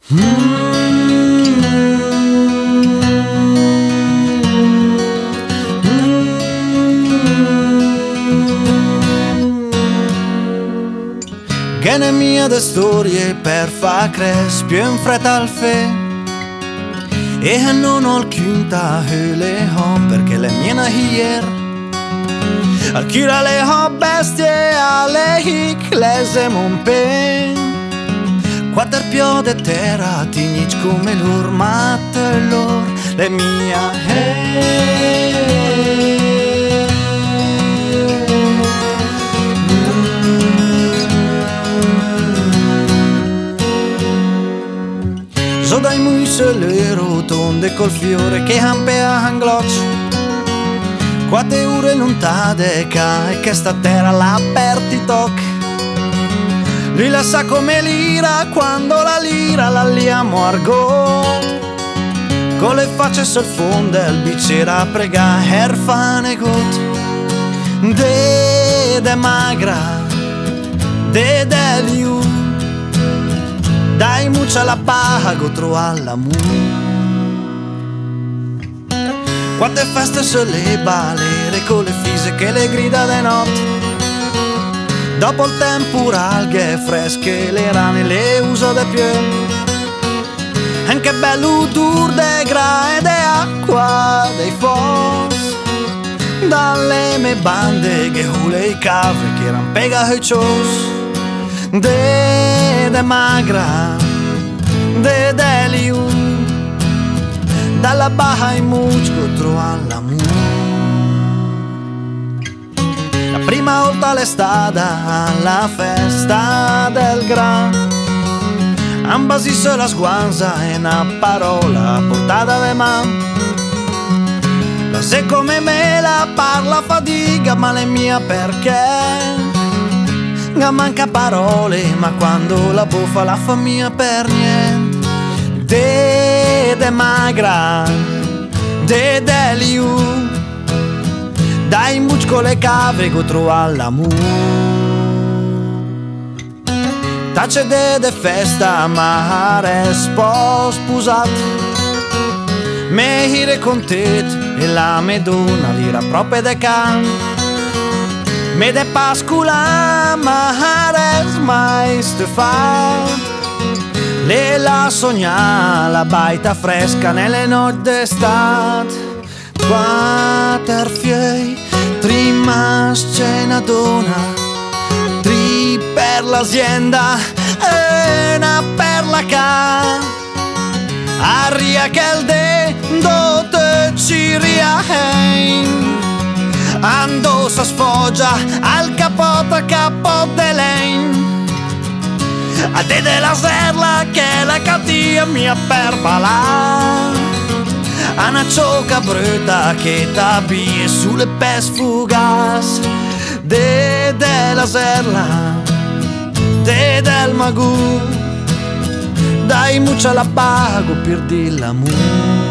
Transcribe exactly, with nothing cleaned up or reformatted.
Gene mia de storie per fa cres più in fretta al fe e non ho alcunta le ho perché le mie na hier alcura le ho bestie alle hic lese mon pe quattro pio de terra tignic come lor matte lor le mia hey. So dai muise le rotonde col fiore che ampea angloc quatte ore lontade ca e che sta terra l'aperti toc lui la sa come l'ira quando la lira la liamo argot con le facce sul fondo il bicera prega erfane got de de magra de deliu dai mucha la pago trovare l'amore quante feste se le balere con le fise che le grida de notte dopo il temporal che fresche le rane le uso de più anche bello dur de gra e de acqua dei fos dalle me bande che hule i cavri che rampega i cios de de magra de deliu dalla baja in mucco trova l'amore la prima volta l'estate alla festa del gran ambasi se la sguanza e una parola portata de man la se come me la parla fatica ma le mia perché manca parole ma quando la buffa la fa mia per niente de de magra de deliu dai mucco le cave che trova l'amore tace de de festa ma respo sposat me hire con te e la medona l'ira proprio de can me de pascula mahares mai stefan le la sogna la baita fresca nelle notti d'estate quattro fiei trimas cena dona tri per l'azienda e una per la ca aria che il de dote ci riahen ando sa sfoggia al capota capo de lane a te de la serla che la cattia mia per balà a una ciocca bruta che t'abbie sulle pes fugas de de la serla de del magù dai mucha la pago per di l'amore